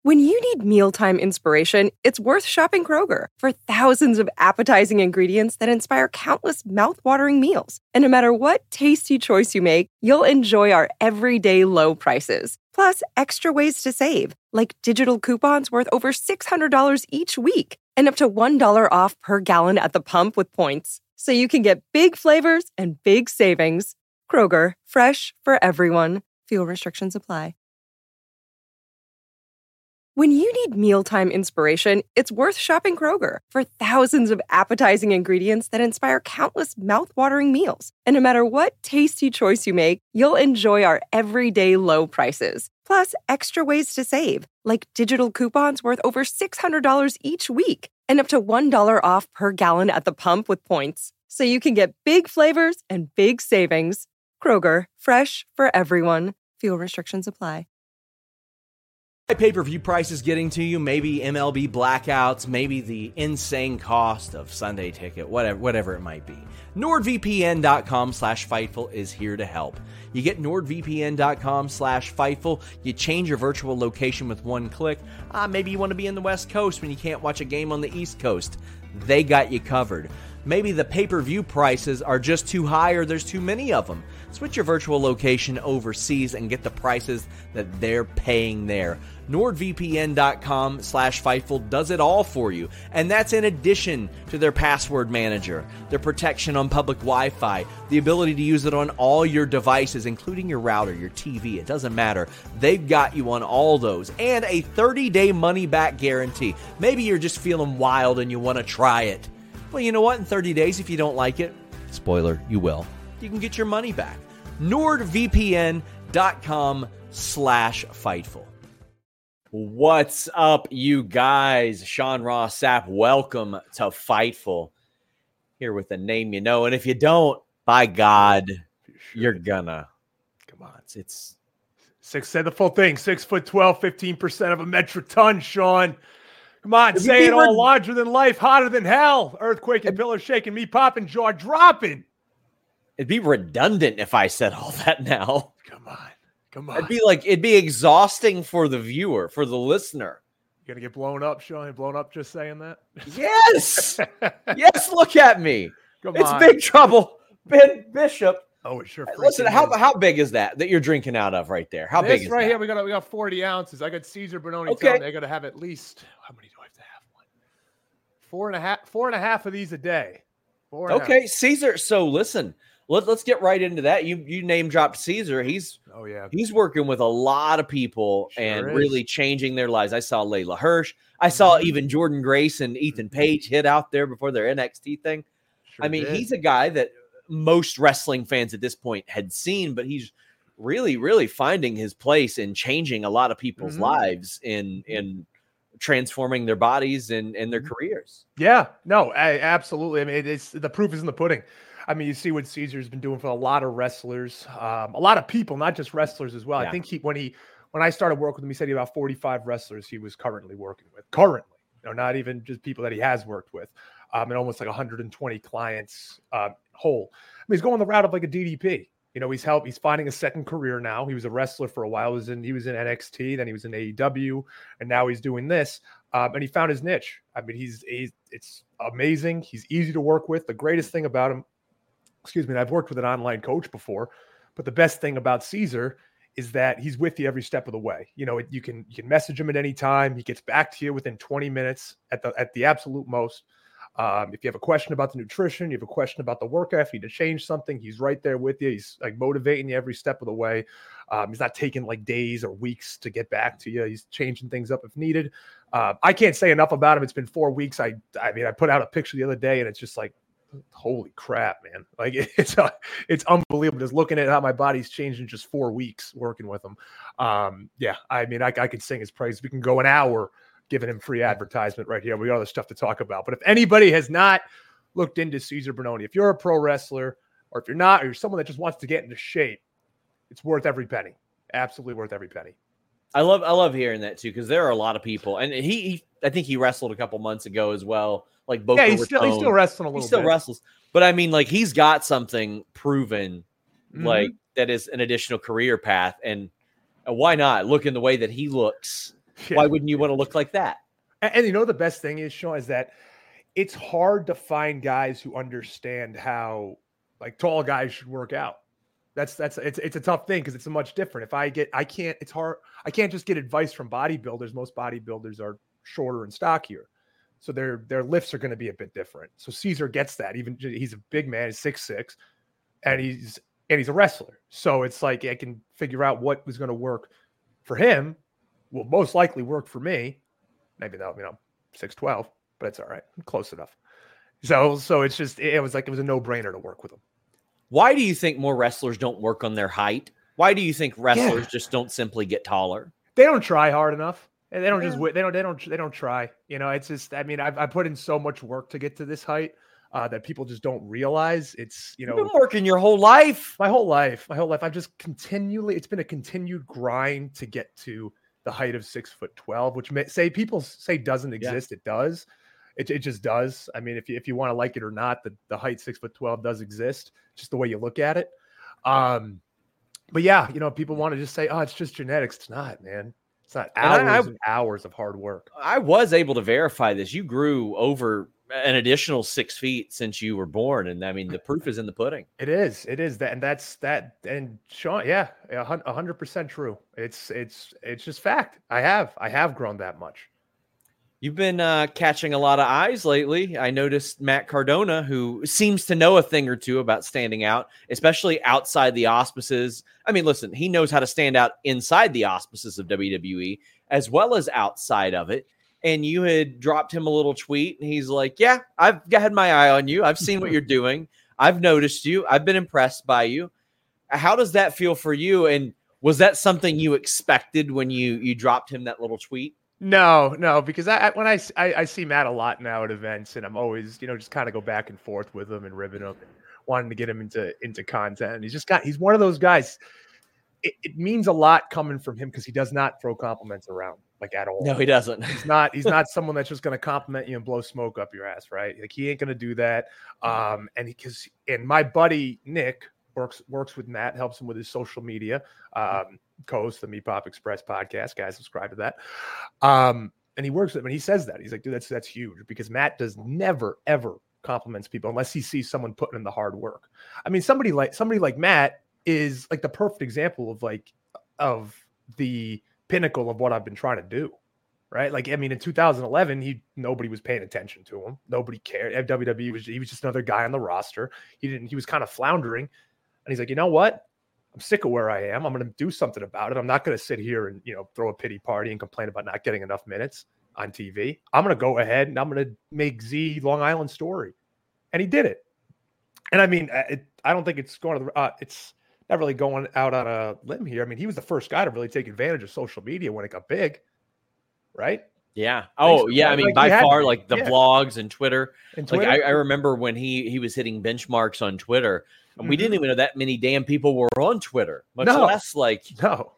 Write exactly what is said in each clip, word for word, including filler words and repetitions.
When you need mealtime inspiration, it's worth shopping Kroger for thousands of appetizing ingredients that inspire countless mouthwatering meals. And no matter what tasty choice you make, you'll enjoy our everyday low prices. Plus, extra ways to save, like digital coupons worth over six hundred dollars each week and up to one dollar off per gallon at the pump with points. So you can get big flavors and big savings. Kroger, fresh for everyone. Fuel restrictions apply. When you need mealtime inspiration, it's worth shopping Kroger for thousands of appetizing ingredients that inspire countless mouthwatering meals. And no matter what tasty choice you make, you'll enjoy our everyday low prices. Plus, extra ways to save, like digital coupons worth over six hundred dollars each week and up to one dollar off per gallon at the pump with points. So you can get big flavors and big savings. Kroger, fresh for everyone. Fuel restrictions apply. Pay-per-view prices getting to you, maybe M L B blackouts, maybe the insane cost of Sunday ticket, whatever whatever it might be. NordVPN.com slash Fightful is here to help. You get NordVPN.com slash Fightful. You change your virtual location with one click. Ah, maybe you want to be in the West Coast when you can't watch a game on the East Coast. They got you covered. Maybe the pay-per-view prices are just too high or there's too many of them. Switch your virtual location overseas and get the prices that they're paying there. NordVPN.com slash Fightful does it all for you. And that's in addition to their password manager, their protection on public Wi-Fi, the ability to use it on all your devices, including your router, your T V. It doesn't matter. They've got you on all those. And a thirty-day money-back guarantee. Maybe you're just feeling wild and you want to try it. Well, you know what? In thirty days, if you don't like it, spoiler, you will. You can get your money back. NordVPN.com slash Fightful. What's up, you guys? Sean Ross Sapp, welcome to Fightful. Here with a name you know, and if you don't, by God, you're gonna. Come on, it's, it's six. Said the full thing. Six foot twelve, fifteen percent of a metric ton. Sean, come on, It'd say it all. Red- larger than life, hotter than hell. Earthquake and pillar shaking, me popping, jaw dropping. It'd be redundant if I said all that now. Come on. Come on. It'd be like, it'd be exhausting for the viewer, for the listener. You're going to get blown up, Sean? You're blown up just saying that? Yes. Yes, look at me. Come it's on. Big Trouble. Ben Bishop. Oh, it sure. Listen, how is. how big is that that you're drinking out of right there? How this big is right that? here? We got we got forty ounces. I got Caesar Bononi. Okay. Telling me I got to have at least, how many do I have to have? One, four and a half, four and a half of these a day. Four and Okay, half. Caesar. So listen, let, let's get right into that. You you name dropped Caesar. He's Oh yeah. he's working with a lot of people Sure and is. really changing their lives. I saw Layla Hirsch. I saw Mhm. even Jordan Grace and Ethan Page hit out there before their N X T thing. Sure I mean, did. he's a guy that most wrestling fans at this point had seen, but he's really, really finding his place in changing a lot of people's Mhm. lives in in transforming their bodies and, and their Mhm. careers. Yeah, no, I, absolutely. I mean, it's the proof is in the pudding. I mean, you see what Caesar's been doing for a lot of wrestlers, um, a lot of people, not just wrestlers as well. Yeah. I think he when he when I started working with him, he said he had about forty-five wrestlers he was currently working with. Currently, you know, not even just people that he has worked with, um, and almost like one hundred twenty clients uh, whole. I mean, he's going the route of like a D D P. You know, he's helped. He's finding a second career now. He was a wrestler for a while. He was in he was in N X T, then he was in A E W, and now he's doing this. Um, and he found his niche. I mean, he's, he's it's amazing. He's easy to work with. The greatest thing about him, excuse me, and I've worked with an online coach before, but the best thing about Caesar is that he's with you every step of the way. You know, you can you can message him at any time. He gets back to you within twenty minutes at the at the absolute most. Um, if you have a question about the nutrition, you have a question about the workout, if you need to change something, he's right there with you. He's like motivating you every step of the way. Um, he's not taking like days or weeks to get back to you. He's changing things up if needed. Uh, I can't say enough about him. It's been four weeks. I, I mean, I put out a picture the other day and it's just like, holy crap, man. Like it's, uh, it's unbelievable just looking at how my body's changed in just four weeks working with him. Um, yeah, I mean, I, I could sing his praise. We can go an hour giving him free advertisement right here. We got other stuff to talk about. But if anybody has not looked into Caesar Bononi, if you're a pro wrestler or if you're not, or you're someone that just wants to get into shape, it's worth every penny. Absolutely worth every penny. I love I love hearing that too, because there are a lot of people, and he, he I think he wrestled a couple months ago as well. Like Boca yeah, he's still, he's Raton. still wrestling a little He still bit. wrestles, but I mean, like he's got something proven, Mhm. like that is an additional career path, and uh, why not look in the way that he looks Yeah. Why wouldn't you want to look like that? And, and you know, the best thing is, Sean, is that it's hard to find guys who understand how like tall guys should work out. That's that's it's it's a tough thing because it's a much different. If I get, I can't. It's hard. I can't just get advice from bodybuilders. Most bodybuilders are shorter and stockier, so their their lifts are going to be a bit different. So Caesar gets that. Even he's a big man. He's six six, and he's and he's a wrestler. So it's like I can figure out what was going to work for him. Will most likely work for me. Maybe not, you know, six twelve, but it's all right. Close enough. So so it's just it was like it was a no brainer to work with him. Why do you think more wrestlers don't work on their height? Why do you think wrestlers Yeah. just don't simply get taller? They don't try hard enough. And they don't Yeah. just they don't they don't they don't try. You know, it's just I mean, I've I put in so much work to get to this height uh, that people just don't realize. It's you You've know been working your whole life. my whole life, my whole life. I've just continually. It's been a continued grind to get to the height of six foot twelve, which may, say people say doesn't exist. It does. It, it just does. I mean, if you if you want to like it or not, the, the height six foot twelve does exist. Just the way you look at it. Um, but yeah, you know, people want to just say, "Oh, it's just genetics." It's not, man. It's not And I- hours I- and hours of hard work. I was able to verify this. You grew over an additional six feet since you were born, and I mean, the proof is in the pudding. It is. It is that, and that's that. And Sean, yeah, a hun- a hundred percent true. It's it's it's just fact. I have I have grown that much. You've been uh, catching a lot of eyes lately. I noticed Matt Cardona, who seems to know a thing or two about standing out, especially outside the auspices. I mean, listen, he knows how to stand out inside the auspices of W W E as well as outside of it. And you had dropped him a little tweet, and he's like, yeah, I've had my eye on you. I've seen what you're doing. I've noticed you. I've been impressed by you. How does that feel for you? And was that something you expected when you you dropped him that little tweet? No, no, because I, I when I, I I see Matt a lot now at events, and I'm always you know just kind of go back and forth with him and ribbon him, and wanting to get him into into content. And he's just got he's one of those guys. It, it means a lot coming from him because he does not throw compliments around like at all. No, he doesn't. He's not. He's not someone that's just going to compliment you and blow smoke up your ass, right? Like he ain't going to do that. Um, and because and my buddy Nick works works with Matt, helps him with his social media. Um, co-host the Meat Pop Express podcast. Guys, subscribe to that. Um, and he works with him, and he says that he's like, dude, that's that's huge because Matt does never ever compliments people unless he sees someone putting in the hard work. I mean, somebody like somebody like Matt is like the perfect example of like of the pinnacle of what I've been trying to do. Right. Like, I mean, in two thousand eleven, he, nobody was paying attention to him. Nobody cared. W W E was, he was just another guy on the roster. He didn't, he was kind of floundering, and he's like, you know what? I'm sick of where I am. I'm going to do something about it. I'm not going to sit here and, you know, throw a pity party and complain about not getting enough minutes on T V. I'm going to go ahead and I'm going to make Z Long Island Story. And he did it. And I mean, it, I don't think it's going to, the, uh, it's not really going out on a limb here. I mean, he was the first guy to really take advantage of social media when it got big. Right? Yeah. Oh, yeah. I mean, like by had, far, like the yeah. vlogs and Twitter. And Like Twitter. I, I remember when he he was hitting benchmarks on Twitter, and we Mhm. didn't even know that many damn people were on Twitter, much No. less like. No.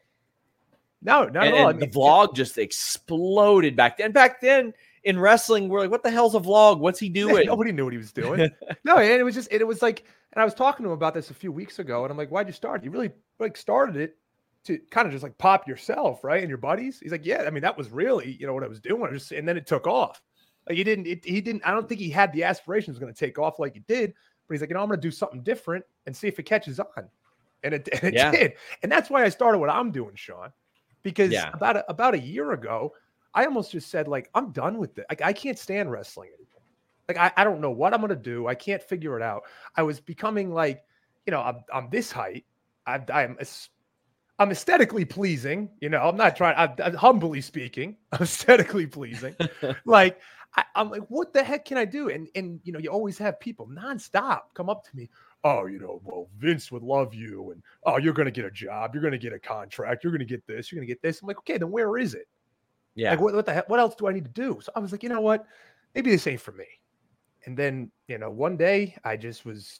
No, not And, at all. I and mean, the vlog just exploded back then. Back then in wrestling, we're like, "What the hell's a vlog? What's he doing?" nobody knew what he was doing. No, and it was just, it was like, and I was talking to him about this a few weeks ago, and I'm like, why'd you start? You really like started it to kind of just like pop yourself, right? And your buddies. He's like, yeah, I mean, that was really, you know, what I was doing. I was just, and then it took off. Like he didn't, it, he didn't, I don't think he had the aspirations going to take off like it did, but he's like, you know, I'm going to do something different and see if it catches on. And it, and it Yeah. did. And that's why I started what I'm doing, Sean, because Yeah. about, a, about a year ago, I almost just said, like, I'm done with it. Like, I can't stand wrestling anymore. Like, I, I don't know what I'm going to do. I can't figure it out. I was becoming like, you know, I'm, I'm this height. I, I'm, I'm aesthetically pleasing. You know, I'm not trying, I'm, I'm humbly speaking, I'm aesthetically pleasing. Like, I, I'm like, what the heck can I do? And, and, you know, you always have people nonstop come up to me. Oh, you know, well, Vince would love you. And, oh, you're going to get a job. You're going to get a contract. You're going to get this. You're going to get this. I'm like, okay, then where is it? Yeah. Like, what, what the heck? What else do I need to do? So I was like, you know what? Maybe this ain't for me. And then, you know, one day I just was,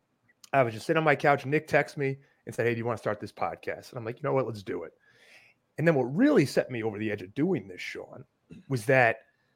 I was just sitting on my couch. Nick texted me and said, hey, do you want to start this podcast? And I'm like, you know what? Let's do it. And then what really set me over the edge of doing this, Sean, was that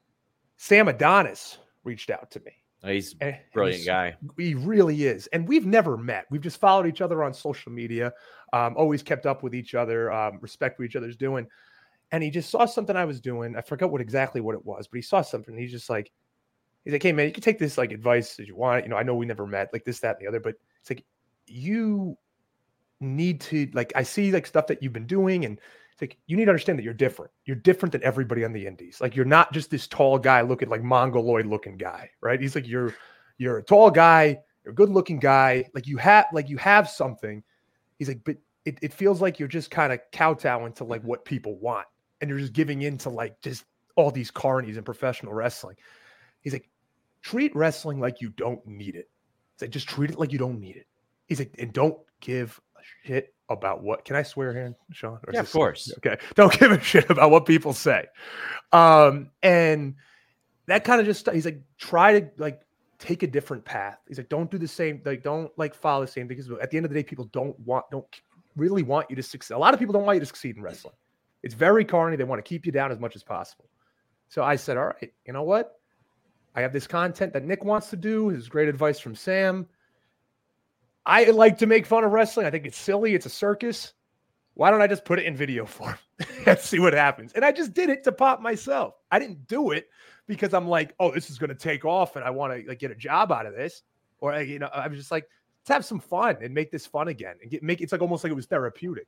Sam Adonis reached out to me. Oh, he's a And brilliant he's- guy. He really is. And we've never met. We've just followed each other on social media, um, always kept up with each other, um, respect what each other's doing. and he just saw something I was doing. I forgot what exactly what it was, but he saw something. And he's just like, he's like, hey man, you can take this like advice as you want. You know, I know we never met, like this, that, and the other, but it's like you need to like I see like stuff that you've been doing, and it's like you need to understand that you're different. You're different than everybody on the indies. Like you're not just this tall guy looking like mongoloid looking guy, right? He's like you're you're a tall guy, you're a good looking guy. Like you have like you have something. He's like, but it, it feels like you're just kind of kowtowing to like what people want, and you're just giving in to like just all these carnies in professional wrestling. He's like, treat wrestling like you don't need it. He's like, just treat it like you don't need it. He's like, and don't give a shit about what. Can I swear here, Sean? Yeah, of course. Okay. Don't give a shit about what people say. Um, and that kind of just, he's like, try to like take a different path. He's like, don't do the same, like, don't like follow the same, because at the end of the day, people don't want, don't really want you to succeed. A lot of people don't want you to succeed in wrestling. It's very carny. They want to keep you down as much as possible. So I said, all right, you know what? I have this content that Nick wants to do. His great advice from Sam. I like to make fun of wrestling. I think it's silly. It's a circus. Why don't I just put it in video form and see what happens? And I just did it to pop myself. I didn't do it because I'm like, oh, this is going to take off and I want to like get a job out of this. Or, you know, I was just like, let's have some fun and make this fun again and get make it's like almost like it was therapeutic.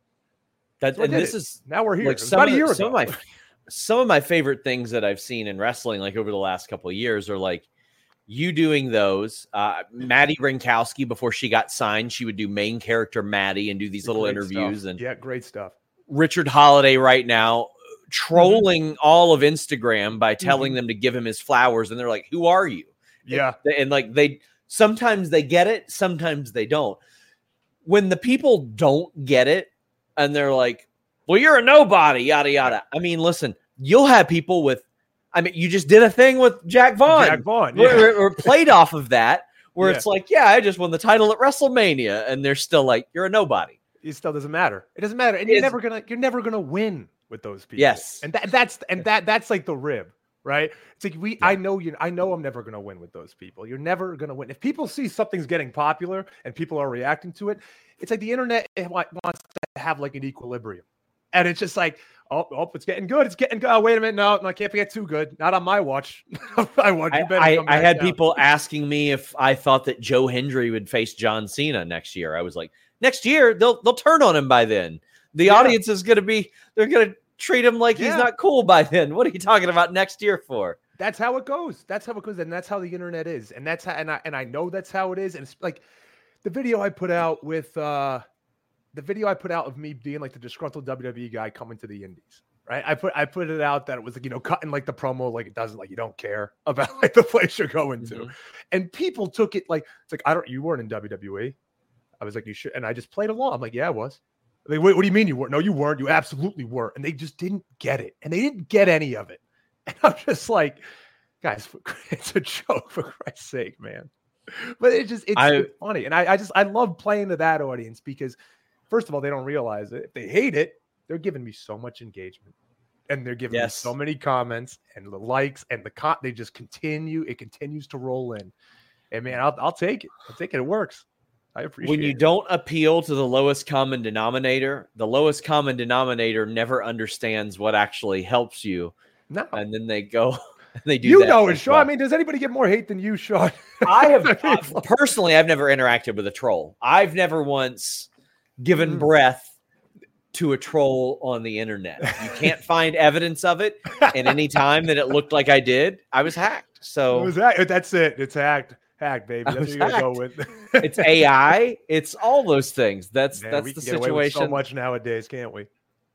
That, So and this it. is now we're here. like It was some about of a the- year some ago. of my some of my favorite things that I've seen in wrestling, like over the last couple of years, are like you doing those. Uh, Maddie Rinkowski, before she got signed, she would do main character Maddie and do these little Great interviews. stuff. And yeah, great stuff. Richard Holiday right now trolling mm-hmm. all of Instagram by telling mm-hmm. them to give him his flowers, and they're like, "Who are you?" Yeah, and, and like they sometimes they get it, sometimes they don't. When the people don't get it, and they're like, well, you're a nobody, yada, yada. I mean, listen, you'll have people with, I mean, you just did a thing with Jack Vaughn. Jack Vaughn, yeah. Or, or played off of that, where yeah. it's like, yeah, I just won the title at WrestleMania. And they're still like, you're a nobody. It still doesn't matter. It doesn't matter. And you're it's, never going to, you're never going to win with those people. Yes. And that, that's, and that, that's like the rib, right? It's like, we, yeah. I know you, I know I'm never going to win with those people. You're never going to win. If people see something's getting popular and people are reacting to it, it's like the internet wants to have like an equilibrium. And it's just like, oh, oh, it's getting good. It's getting good. Oh, wait a minute. No, no, I can't get too good. Not on my watch. I want you better. I, come I had down. people asking me if I thought that Joe Hendry would face John Cena next year. I was like, next year they'll they'll turn on him by then. The yeah. audience is going to be, they're going to treat him like yeah. he's not cool by then. What are you talking about next year for? That's how it goes. That's how it goes. And that's how the internet is. And that's how, and I, and I know that's how it is. And it's like the video I put out with, uh, the video I put out of me being like the disgruntled W W E guy coming to the indies, right? I put I put it out that it was like, you know, cutting like the promo like it doesn't, like you don't care about like the place you're going to. Mm-hmm. And people took it like, it's like, I don't, you weren't in W W E. I was like, you should. And I just played along. I'm like, yeah, I was. Like, wait, what do you mean you weren't? No, you weren't. You absolutely were. And they just didn't get it. And they didn't get any of it. And I'm just like, guys, it's a joke, for Christ's sake, man. But it just, it's, I, it's funny. And I, I just, I love playing to that audience because first of all, they don't realize it. If they hate it, they're giving me so much engagement, and they're giving yes. me so many comments and the likes and the con. They just continue. It continues to roll in, and man, I'll, I'll take it. I'll take it. It works. I appreciate. When you it. don't appeal to the lowest common denominator, the lowest common denominator never understands what actually helps you. No, and then they go. They do. You that know it, Sean. well. I mean, does anybody get more hate than you, Sean? I have uh, personally. I've never interacted with a troll. I've never once given breath to a troll on the internet. You can't find evidence of it. And any time that it looked like I did, I was hacked. So it was hacked. That's it. It's hacked. Hacked, baby. That's what you gotta go with. It's A I. It's all those things. That's Man, that's we the can get situation. Away with so much nowadays, can't we?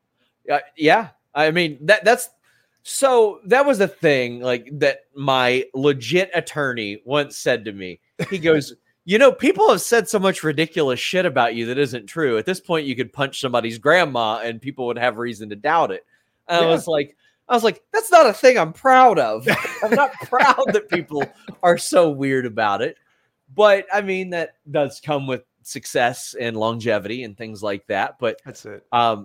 Uh, yeah. I mean that that's so that was a thing like that my legit attorney once said to me. He goes, you know, people have said so much ridiculous shit about you that isn't true. At this point, you could punch somebody's grandma and people would have reason to doubt it. And yeah. I was like, I was like, that's not a thing I'm proud of. I'm not proud that people are so weird about it. But I mean, that does come with success and longevity and things like that. But that's it. Um,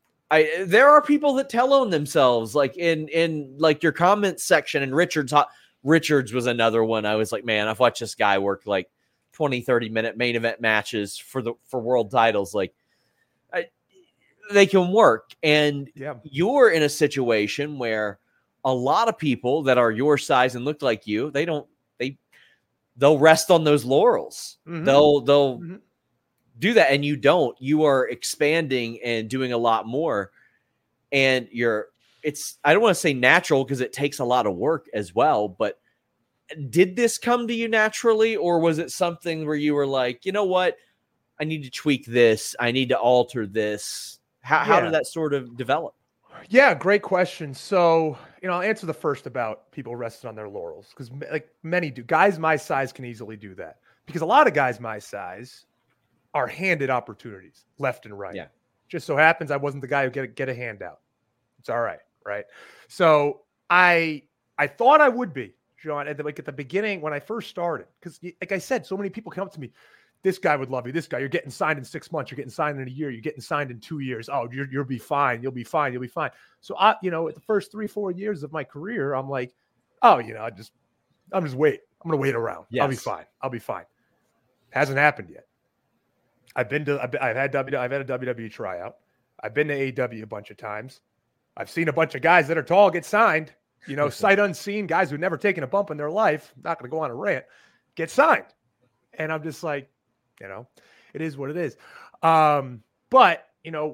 I there are people that tell on themselves, like in in like your comments section. And Richards, Richards was another one. I was like, man, I've watched this guy work like twenty, thirty minute main event matches for the for world titles. Like I, they can work. And Yeah. you're in a situation where a lot of people that are your size and look like you, they don't, they, they'll rest on those laurels. Mm-hmm. They'll, they'll mm-hmm. do that. And you don't, you are expanding and doing a lot more. And you're, it's, I don't want to say natural because it takes a lot of work as well, but did this come to you naturally, or was it something where you were like, you know what, I need to tweak this, I need to alter this? How, yeah. how did that sort of develop? Yeah, great question. So, you know, I'll answer the first about people resting on their laurels, because like many do. Guys my size can easily do that, because a lot of guys my size are handed opportunities left and right. Yeah. Just so happens I wasn't the guy who get a, get a handout. It's all right, right? So I I thought I would be, John, at the, like at the beginning when I first started, because like I said, so many people come up to me. This guy would love you. This guy, you're getting signed in six months. You're getting signed in a year. You're getting signed in two years. Oh, you're, you'll be fine. You'll be fine. You'll be fine. So I, you know, at the first three, four years of my career, I'm like, oh, you know, I just, I'm just wait. I'm going to wait around. Yes. I'll be fine. I'll be fine. Hasn't happened yet. I've been to, I've, been, I've had W, I've had a W W E tryout. I've been to A E W a bunch of times. I've seen a bunch of guys that are tall get signed, you know, sight unseen, guys who've never taken a bump in their life. I'm not going to go on a rant, get signed. And I'm just like, you know, it is what it is. Um, but, you know,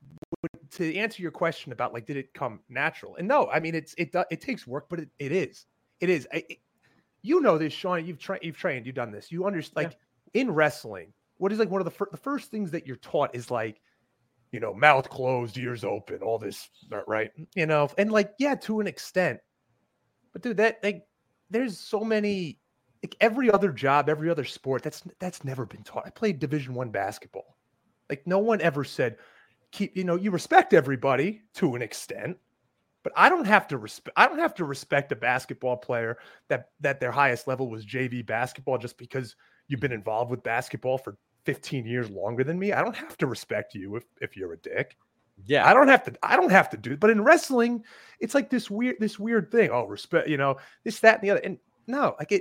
to answer your question about like, did it come natural? And no, I mean, it's, it, it takes work, but it, it is, it is. It, you know this, Sean, you've trained, you've trained, you've done this. You understand, like yeah. in wrestling, what is like one of the, fir- the first things that you're taught is like, you know, mouth closed, ears open, all this, right? You know, and like, yeah, to an extent, but dude, that like, there's so many, like every other job, every other sport, that's that's never been taught. I played Division One basketball. Like no one ever said, keep, you know, you respect everybody to an extent, but I don't have to respect. I don't have to respect a basketball player that that their highest level was J V basketball just because you've been involved with basketball for fifteen years longer than me. I don't have to respect you if if you're a dick. Yeah, I don't have to. I don't have to do it. But in wrestling, it's like this weird this weird thing. Oh, respect. You know, this, that, and the other. And no, like it.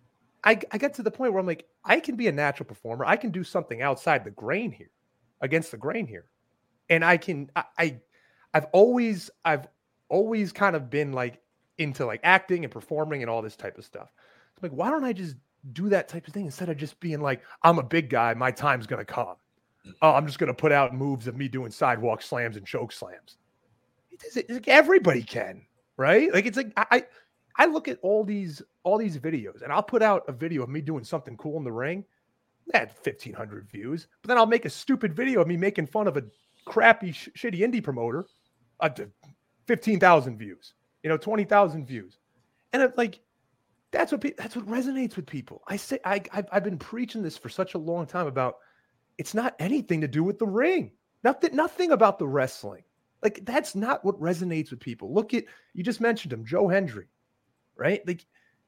I, I get to the point where I'm like, I can be a natural performer. I can do something outside the grain here, against the grain here. And I can, I, I I've always, I've always kind of been like into like acting and performing and all this type of stuff. I'm like, why don't I just do that type of thing instead of just being like, I'm a big guy, my time's going to come. Oh, I'm just going to put out moves of me doing sidewalk slams and choke slams. It's, it's like everybody can, right? Like, it's like, I, I I look at all these all these videos, and I'll put out a video of me doing something cool in the ring. That had fifteen hundred views. But then I'll make a stupid video of me making fun of a crappy, sh- shitty indie promoter. Uh, fifteen thousand views. You know, twenty thousand views. And it's like, that's what pe- that's what resonates with people. I say I I've, I've been preaching this for such a long time about it's not anything to do with the ring. Nothing nothing about the wrestling. Like that's not what resonates with people. Look at, you just mentioned him, Joe Hendry. Right? Like,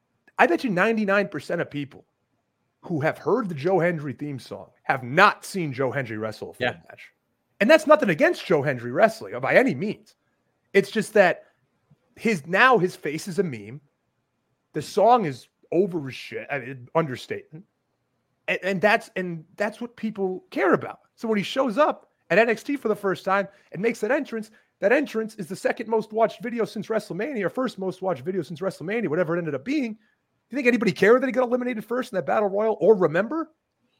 I bet you ninety-nine percent of people who have heard the Joe Hendry theme song have not seen Joe Hendry wrestle a full yeah. match. And that's nothing against Joe Hendry wrestling by any means. It's just that his now his face is a meme. The song is over as shit, I mean, understatement. And, and that's and that's what people care about. So when he shows up at N X T for the first time and makes that entrance, that entrance is the second most watched video since WrestleMania, or first most watched video since WrestleMania, whatever it ended up being. Do you think anybody cared that he got eliminated first in that battle royal or remember?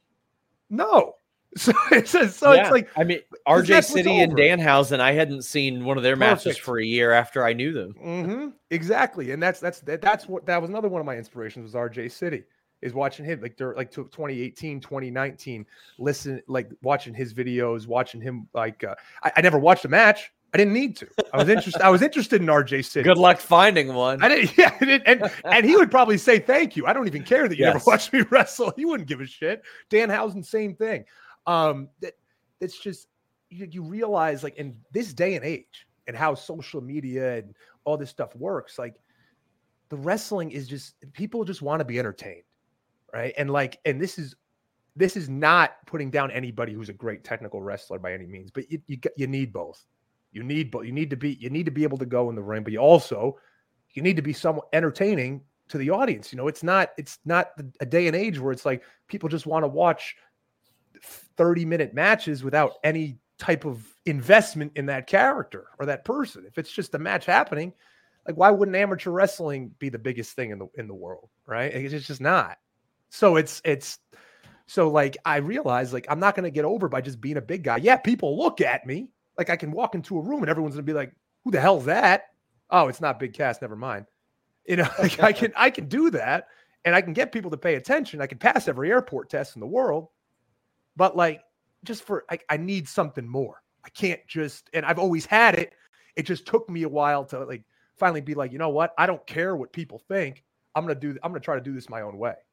No. So it's, so yeah. it's like, I mean, R J City and Danhausen, I hadn't seen one of their Perfect. matches for a year after I knew them. Mm-hmm. Exactly. And that's, that's, that, that's what, that was another one of my inspirations was R J City, is watching him like, like twenty eighteen, twenty nineteen, listen, like watching his videos, watching him. Like, uh, I, I never watched a match. I didn't need to. I was interested. I was interested in R J City. Good luck finding one. I didn't. Yeah, I didn't, and and he would probably say thank you. I don't even care that you yes. never watched me wrestle. He wouldn't give a shit. Danhausen, same thing. Um, that it's just you, you realize like in this day and age and how social media and all this stuff works. Like the wrestling is just people just want to be entertained, right? And like and this is this is not putting down anybody who's a great technical wrestler by any means, but you you, you need both. You need, but you need to be, you need to be able to go in the ring, but you also, you need to be somewhat entertaining to the audience. You know, it's not, it's not a day and age where it's like people just want to watch thirty minute matches without any type of investment in that character or that person. If it's just a match happening, like why wouldn't amateur wrestling be the biggest thing in the in the world, right? It's just not. So it's it's so like I realize like I'm not going to get over by just being a big guy. Yeah, people look at me like I can walk into a room and everyone's going to be like, "Who the hell's that?" Oh, it's not Big Cass. Never mind. You know, like I can I can do that and I can get people to pay attention. I can pass every airport test in the world, but like just for I, I need something more. I can't just and I've always had it. It just took me a while to like finally be like, you know what? I don't care what people think. I'm gonna do. I'm gonna try to do this my own way.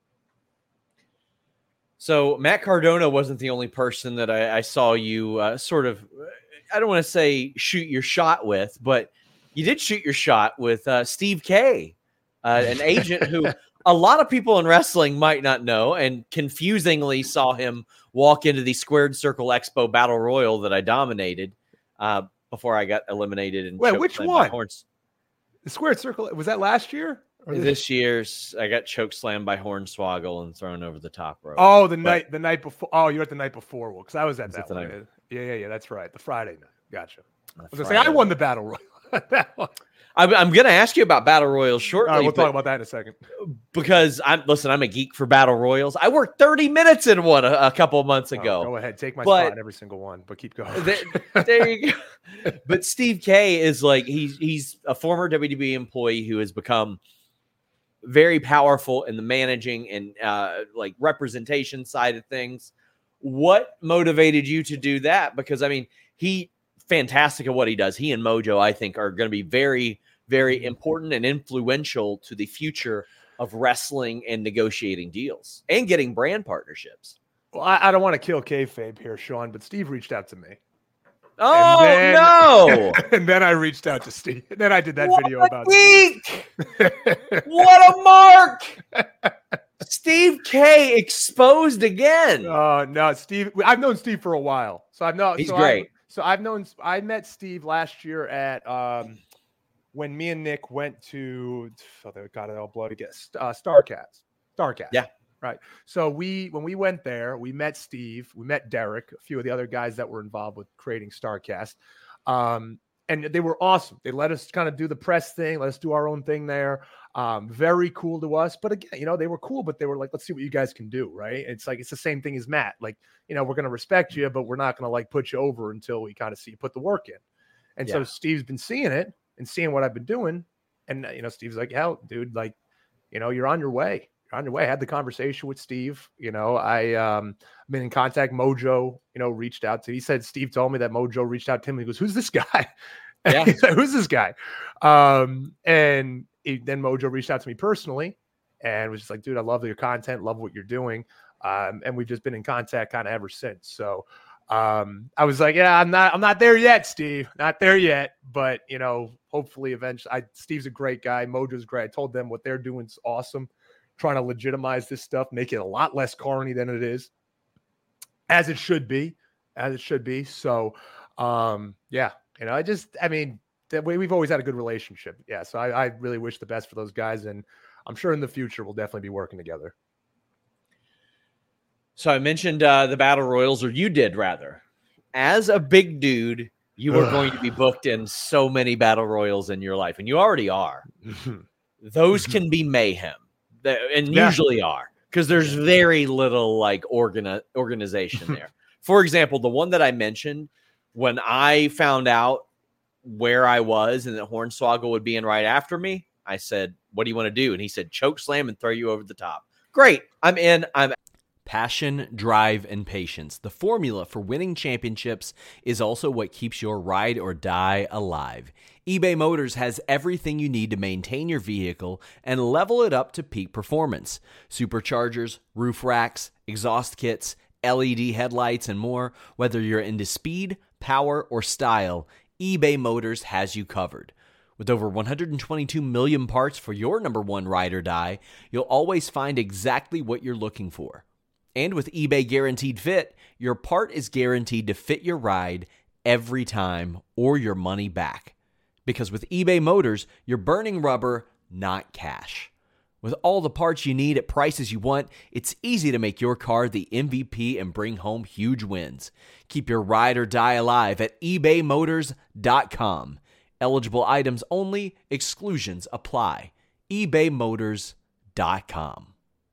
So Matt Cardona wasn't the only person that I, I saw you uh, sort of, I don't want to say shoot your shot with, but you did shoot your shot with uh, Steve K, uh, an agent who a lot of people in wrestling might not know, and confusingly saw him walk into the Squared Circle Expo Battle Royal that I dominated uh, before I got eliminated. And wait, which one? The Squared Circle, was that last year? Or this, this year's, I got choke slammed by Hornswoggle and thrown over the top rope. Oh, the but, night, the night before. Oh, you're at the night before. Well, because I was at that, that one. Night. Yeah, yeah, yeah. That's right. The Friday night. Gotcha. I was gonna say I won the battle royal. that one. I'm, I'm going to ask you about battle royals shortly. All right, we'll talk about that in a second. Because I'm listen, I'm a geek for battle royals. I worked thirty minutes in one a, a couple of months ago. Oh, go ahead, take my but, spot in every single one. But keep going. Th- there you go. But Steve K is like he's he's a former W W E employee who has become very powerful in the managing and uh, like representation side of things. What motivated you to do that? Because I mean, he fantastic at what he does. He and Mojo, I think, are going to be very, very important and influential to the future of wrestling and negotiating deals and getting brand partnerships. Well, I, I don't want to kill kayfabe here, Sean, but Steve reached out to me. Oh, then, no. And then I reached out to Steve. And then I did that what video a about geek! What a mark! Steve K exposed again. Oh, uh, no, Steve. I've known Steve for a while. So I've known. He's so great. I, so I've known, I met Steve last year at, um, when me and Nick went to, oh, they got it all bloody, guess, uh, Starcast. Starcast. Yeah. Right. So we, when we went there, we met Steve, we met Derek, a few of the other guys that were involved with creating Starcast. Um, and they were awesome. They let us kind of do the press thing, let us do our own thing there. Um, very cool to us. But again, you know, they were cool, but they were like, let's see what you guys can do. Right. It's like, it's the same thing as Matt. Like, you know, we're going to respect you, but we're not going to like put you over until we kind of see you put the work in. And yeah. So Steve's been seeing it and seeing what I've been doing. And, you know, Steve's like, hell, dude, like, you know, you're on your way. on your way. I had the conversation with Steve. You know, I um been in contact. Mojo, you know, reached out to. He said Steve told me that Mojo reached out to him. He goes, "Who's this guy?" Yeah, he said, "Who's this guy?" Um, and he, then Mojo reached out to me personally, and was just like, "Dude, I love your content, love what you're doing." Um, and we've just been in contact kind of ever since. So, um, I was like, "Yeah, I'm not, I'm not there yet, Steve. Not there yet." But you know, hopefully, eventually. I, Steve's a great guy. Mojo's great. I told them what they're doing is awesome. Trying to legitimize this stuff, make it a lot less corny than it is, as it should be, as it should be. So, um, yeah, you know, I just, I mean, that way we've always had a good relationship. Yeah. So I, I really wish the best for those guys. And I'm sure in the future, we'll definitely be working together. So I mentioned uh, the battle royals, or you did rather. As a big dude, you are going to be booked in so many battle royals in your life, and you already are. Those can be mayhem. And yeah. usually are, because there's very little like organi- organization there. For example, the one that I mentioned, when I found out where I was and that Hornswoggle would be in right after me, I said, "What do you want to do?" And he said, "Choke slam and throw you over the top." Great. I'm in. I'm Passion, drive, and patience. The formula for winning championships is also what keeps your ride or die alive. eBay Motors has everything you need to maintain your vehicle and level it up to peak performance. Superchargers, roof racks, exhaust kits, L E D headlights, and more. Whether you're into speed, power, or style, eBay Motors has you covered. With over one hundred twenty-two million parts for your number one ride or die, you'll always find exactly what you're looking for. And with eBay Guaranteed Fit, your part is guaranteed to fit your ride every time or your money back. Because with eBay Motors, you're burning rubber, not cash. With all the parts you need at prices you want, it's easy to make your car the M V P and bring home huge wins. Keep your ride or die alive at ebay motors dot com. Eligible items only, exclusions apply. ebay motors dot com.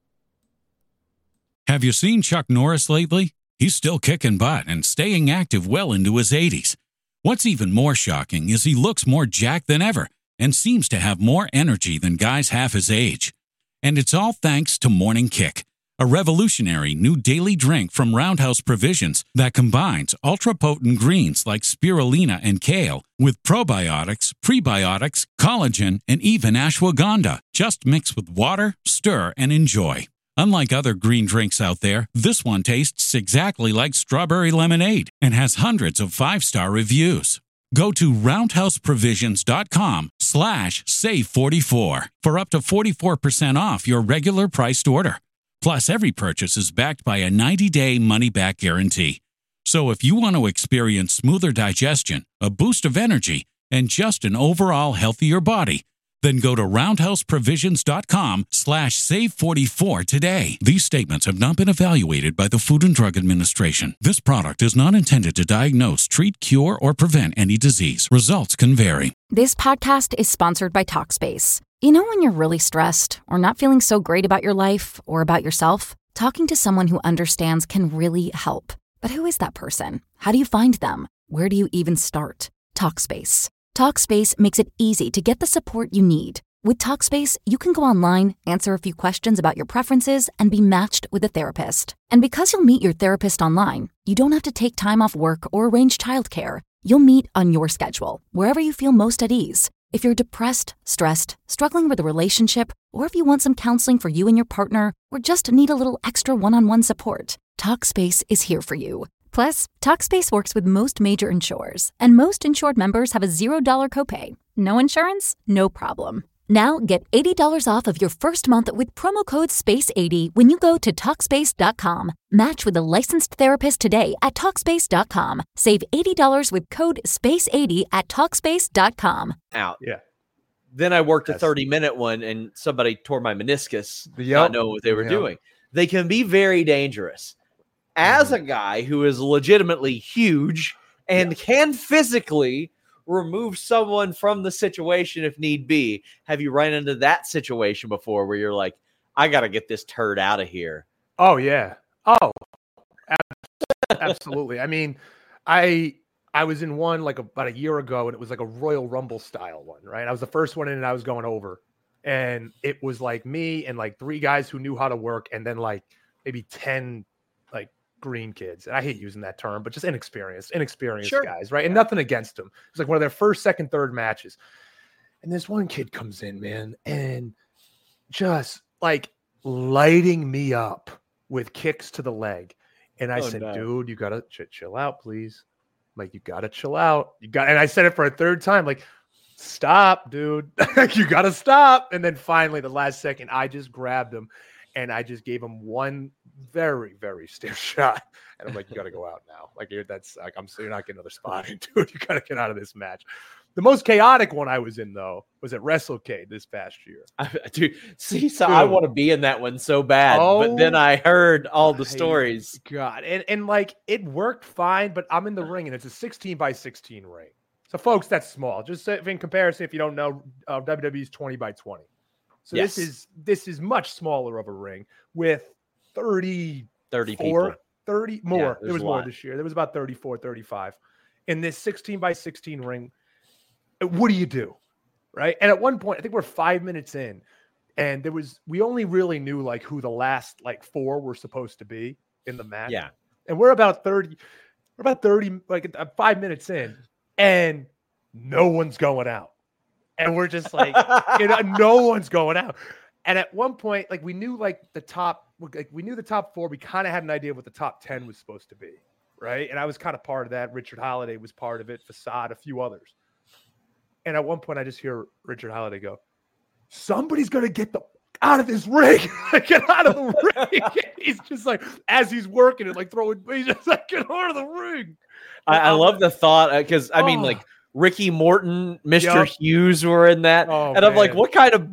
Have you seen Chuck Norris lately? He's still kicking butt and staying active well into his eighties. What's even more shocking is he looks more jacked than ever and seems to have more energy than guys half his age. And it's all thanks to Morning Kick, a revolutionary new daily drink from Roundhouse Provisions that combines ultra-potent greens like spirulina and kale with probiotics, prebiotics, collagen, and even ashwagandha. Just mix with water, stir, and enjoy. Unlike other green drinks out there, this one tastes exactly like strawberry lemonade and has hundreds of five-star reviews. Go to roundhouseprovisions.com slash save 44 for up to forty-four percent off your regular priced order. Plus, every purchase is backed by a ninety-day money-back guarantee. So if you want to experience smoother digestion, a boost of energy, and just an overall healthier body, then go to roundhouseprovisions.com slash save 44 today. These statements have not been evaluated by the Food and Drug Administration. This product is not intended to diagnose, treat, cure, or prevent any disease. Results can vary. This podcast is sponsored by Talkspace. You know when you're really stressed or not feeling so great about your life or about yourself? Talking to someone who understands can really help. But who is that person? How do you find them? Where do you even start? Talkspace. Talkspace makes it easy to get the support you need. With Talkspace, you can go online, answer a few questions about your preferences, and be matched with a therapist. And because you'll meet your therapist online, you don't have to take time off work or arrange childcare. You'll meet on your schedule, wherever you feel most at ease. If you're depressed, stressed, struggling with a relationship, or if you want some counseling for you and your partner, or just need a little extra one-on-one support, Talkspace is here for you. Plus, Talkspace works with most major insurers, and most insured members have a zero dollars copay. No insurance? No problem. Now get eighty dollars off of your first month with promo code space eighty when you go to Talkspace dot com. Match with a licensed therapist today at Talkspace dot com. Save eighty dollars with code space eighty at Talkspace dot com. Out. Yeah. Then I worked That's, a thirty minute one and somebody tore my meniscus, Yep. not knowing what they were Yep. doing. They can be very dangerous. As a guy who is legitimately huge and yeah. can physically remove someone from the situation if need be, have you run into that situation before where you're like, I got to get this turd out of here? Oh, yeah. Oh, absolutely. I mean, I I was in one like about a year ago, and it was like a Royal Rumble style one, right? I was the first one in, and I was going over. And it was like me and like three guys who knew how to work, and then like maybe ten like green kids. And I hate using that term, but just inexperienced, inexperienced sure. guys, right? And yeah. nothing against them. It was like one of their first, second, third matches. And this one kid comes in, man, and just like lighting me up with kicks to the leg. And I oh, said, no. dude, you got to ch- chill out, please. I'm like, you got to chill out. You got, and I said it for a third time, like, stop, dude. You got to stop. And then finally, the last second, I just grabbed him and I just gave him one very, very stiff shot. And I'm like, you got to go out now. Like, you're, that's like, I'm so you're not getting another spot in, dude. You got to get out of this match. The most chaotic one I was in, though, was at WrestleCade this past year. I, dude, see, so dude. I want to be in that one so bad. Oh, but then I heard all the stories. God. And, and like, it worked fine, but I'm in the ring, and it's a sixteen by sixteen ring. So, folks, that's small. Just in comparison, if you don't know, uh, W W E's twenty by twenty. So yes. this is this is much smaller of a ring with thirty, thirty people. thirty more. Yeah, there was more this year. There was about thirty-four, thirty-five. In this sixteen by sixteen ring, what do you do? Right? And at one point, I think we're five minutes in, and there was we only really knew like who the last like four were supposed to be in the match. Yeah. And we're about thirty, we're about thirty, like five minutes in. And no one's going out. And we're just like, you know, no one's going out. And at one point, like we knew like the top, like we knew the top four. We kind of had an idea of what the top ten was supposed to be. Right. And I was kind of part of that. Richard Holiday was part of it, Facade, a few others. And at one point I just hear Richard Holiday go, somebody's going to get the out of this ring. Get out of the ring. He's just like, as he's working it, like throwing, he's just like, get out of the ring. I, I love the thought because I mean, oh. like Ricky Morton, Mister Yep. Hughes were in that, oh, and I'm man. like, what kind of bump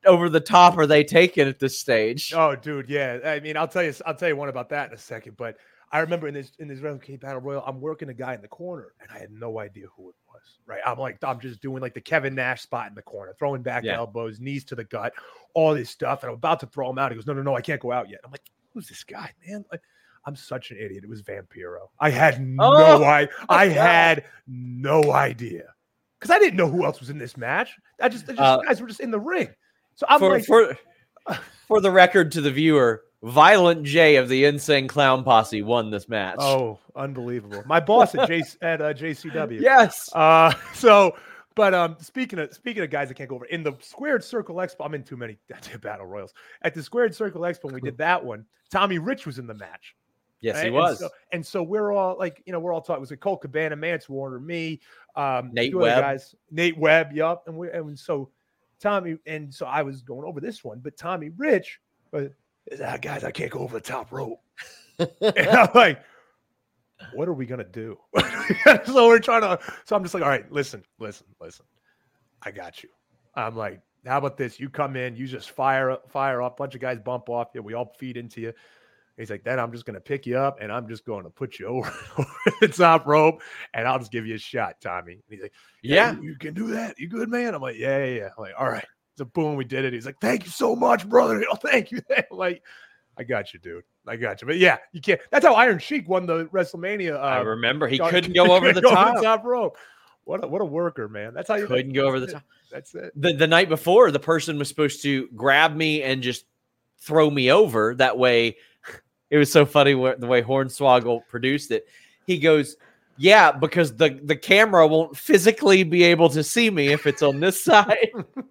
over the top are they taking at this stage? Oh, dude, yeah. I mean, I'll tell you, I'll tell you one about that in a second. But I remember in this in this Wrestling Kingdom Battle Royal, I'm working a guy in the corner, and I had no idea who it was. Right? I'm like, I'm just doing like the Kevin Nash spot in the corner, throwing back Yeah. elbows, knees to the gut, all this stuff, and I'm about to throw him out. He goes, no, no, no, I can't go out yet. I'm like, who's this guy, man? Like, I'm such an idiot. It was Vampiro. I had no Oh, I, I God. had no idea because I didn't know who else was in this match. I just, I just Uh, guys were just in the ring. So I'm for, like, for for the record to the viewer, Violent J of the Insane Clown Posse won this match. oh, unbelievable. My boss at J at uh, J C W. yes. Uh, so, but um, speaking of speaking of guys that can't go over in the Squared Circle Expo, I'm in too many battle royals. At the Squared Circle Expo, when we did that one, Tommy Rich was in the match. Yes, he right? was. And so, and so we're all like, you know, we're all talking. It was like Colt Cabana, Mance Warner, me, um, Nate two other Webb. guys, Nate Webb, yup. And we and so Tommy, and so I was going over this one, but Tommy Rich, uh, ah, guys, I can't go over the top rope. And I'm like, what are we gonna do? So we're trying to. So I'm just like, all right, listen, listen, listen. I got you. I'm like, how about this? You come in, you just fire up, fire up. Bunch of guys bump off you. We all feed into you. He's like, then I'm just gonna pick you up and I'm just going to put you over, over the top rope, and I'll just give you a shot, Tommy. And he's like, Yeah. you, you can do that. You good, man? I'm like, yeah, yeah, yeah. I'm like, all right. So boom, we did it. He's like, thank you so much, brother. Oh, thank you. I'm like, I got you, dude. I got you. But yeah, you can't. That's how Iron Sheik won the WrestleMania. Uh, I remember he got- couldn't go over the go top. top rope. What a what a worker, man. That's how you Couldn't go over the top. That's it. The the night before, the person was supposed to grab me and just throw me over. That way, it was so funny wh- the way Hornswoggle produced it. He goes, "Yeah, because the the camera won't physically be able to see me if it's on this side."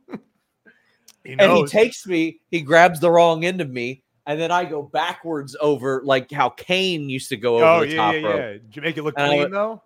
He And he knows. takes me, he grabs the wrong end of me, and then I go backwards over like how Kane used to go over Oh the yeah, top yeah, rope. yeah. Did you make it look And I clean went- though?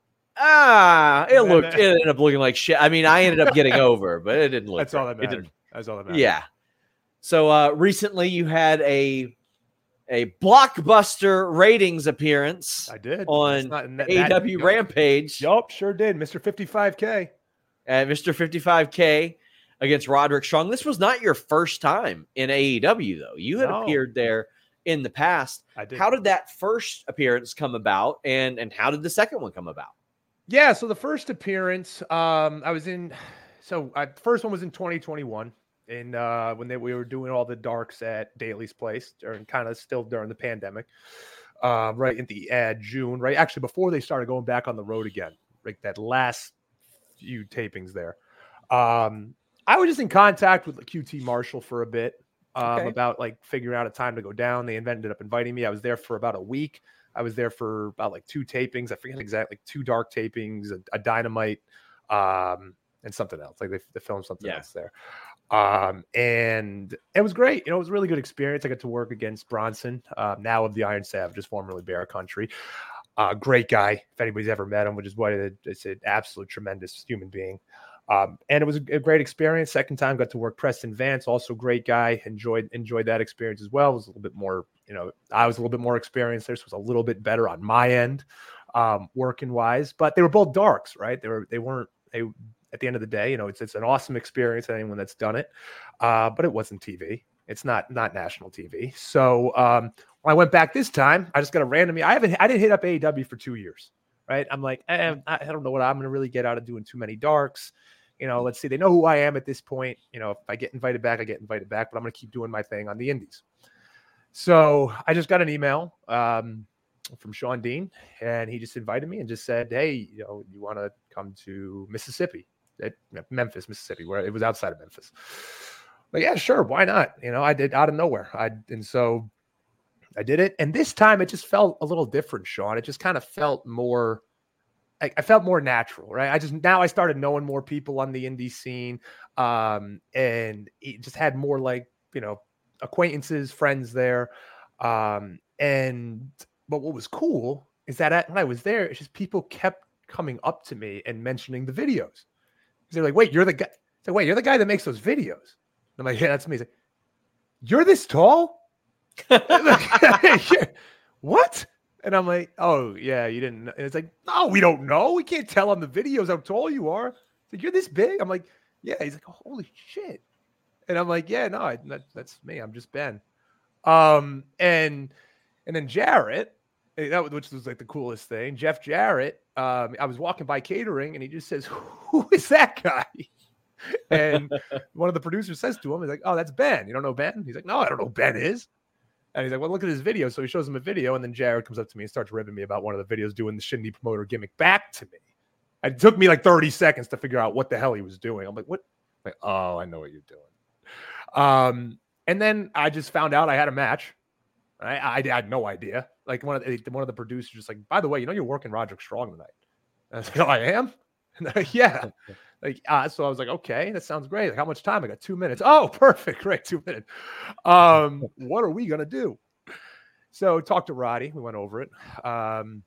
Ah, it And then looked that- it ended up looking like shit. I mean, I ended up getting over, but it didn't look That's all right. that It matters. didn't- That's all that matters. Yeah. So uh recently you had a a blockbuster ratings appearance I did. on It's not in that- A E W that- Rampage Yup, sure did. Mister fifty-five K. at Mister fifty-five K against Roderick Strong. This was not your first time in A E W though. You had No. appeared there in the past. I did. How did that first appearance come about, and and how did the second one come about? Yeah, so the first appearance, um, I was in. So I, first one was in twenty twenty-one, and uh, when they, we were doing all the darks at Daly's Place, during kind of still during the pandemic, uh, right in the uh, June, right actually before they started going back on the road again, like that last few tapings there. Um, I was just in contact with Q T Marshall for a bit um, Okay. about like figuring out a time to go down. They ended up inviting me. I was there for about a week. I was there for about like two tapings. I forget exactly, like two dark tapings, a, a dynamite, um, and something else. Like they, they filmed something Yeah. else there. Um, and it was great. You know, it was a really good experience. I got to work against Bronson, uh, now of the Iron Savages, formerly Bear Country. Uh, great guy. If anybody's ever met him, which is what it, it's an absolute tremendous human being. Um, and it was a, a great experience. Second time, got to work Preston Vance, also great guy. Enjoyed enjoyed that experience as well. It was a little bit more, you know, I was a little bit more experienced. This was a little bit better on my end, um, working wise. But they were both darks, right? They were they weren't they. At the end of the day, you know, it's it's an awesome experience. Anyone that's done it, uh, but it wasn't T V. It's not not national T V. So um, when I went back this time, I just got a random. I haven't I didn't hit up A E W for two years, right? I'm like, eh, I don't know what I'm going to really get out of doing too many darks. You know, let's see. They know who I am at this point. You know, if I get invited back, I get invited back, but I'm going to keep doing my thing on the indies. So I just got an email um, from Sean Dean, and he just invited me and just said, hey, you know, you want to come to Mississippi, at Memphis, Mississippi, where it was outside of Memphis. Like, yeah, sure. Why not? You know, I did out of nowhere. I, and so I did it. And this time it just felt a little different, Sean. It just kind of felt more, I, I felt more natural, right? I just, now I started knowing more people on the indie scene. Um, and it just had more like, you know, acquaintances, friends there. Um, and, but what was cool is that at, when I was there, it's just people kept coming up to me and mentioning the videos. They're like, wait, you're the guy. It's like, wait, you're the guy that makes those videos. I'm like, yeah, that's me. He's like, you're this tall? What? And I'm like, oh, yeah, you didn't know. And it's like, no, we don't know. We can't tell on the videos how tall you are. It's like, you're this big? I'm like, yeah. He's like, holy shit. And I'm like, yeah, no, I, that, that's me. I'm just Ben. Um, and and then Jarrett, that was, which was like the coolest thing. Jeff Jarrett. Um, I was walking by catering, and he just says, "Who is that guy?" And one of the producers says to him, "He's like, oh, that's Ben. You don't know Ben?" He's like, "No, I don't know who Ben is." And he's like, "Well, look at his video." So he shows him a video, and then Jared comes up to me and starts ribbing me about one of the videos doing the Shindy promoter gimmick back to me. It took me like thirty seconds to figure out what the hell he was doing. I'm like, "What?" I'm like, "Oh, I know what you're doing." Um, and then I just found out I had a match. I, I, I had no idea. Like one of the, one of the producers just like, "By the way, you know you're working Roderick Strong tonight." And I was like, "Oh, I am?" And like, yeah. Like, uh, so I was like, "Okay, that sounds great. Like, how much time? I got two minutes. Oh, perfect. Great. Two minutes. Um, what are we going to do?" So talked to Roddy. We went over it. Um,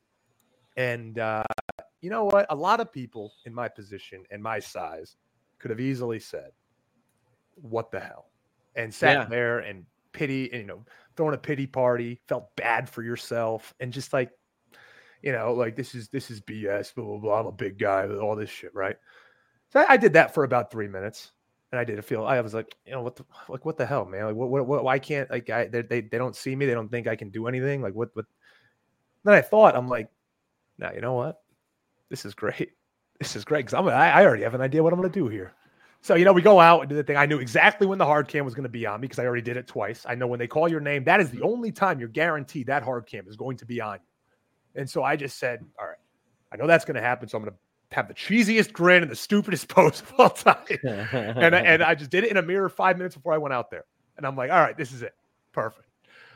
and uh, you know what? A lot of people in my position and my size could have easily said, "What the hell?" And sat Yeah. there and pity, and, you know, throwing a pity party, felt bad for yourself, and just like, you know, like this is, this is B S, blah, blah, blah. I'm a big guy with all this shit. Right. So I, I did that for about three minutes, and I did feel, I was like, you know, what the, like, what the hell, man? Like, what, what, what why can't, like, I, they, they, they don't see me. They don't think I can do anything. Like, what, what? Then I thought, I'm like, now, you know what? This is great. This is great. Cause I'm, I, I already have an idea what I'm going to do here. So, you know, we go out and do the thing. I knew exactly when the hard cam was going to be on me because I already did it twice. I know when they call your name, that is the only time you're guaranteed that hard cam is going to be on you. And so I just said, all right, I know that's going to happen. So I'm going to have the cheesiest grin and the stupidest pose of all time. and, I, and I just did it in a mirror five minutes before I went out there. And I'm like, all right, this is it. Perfect.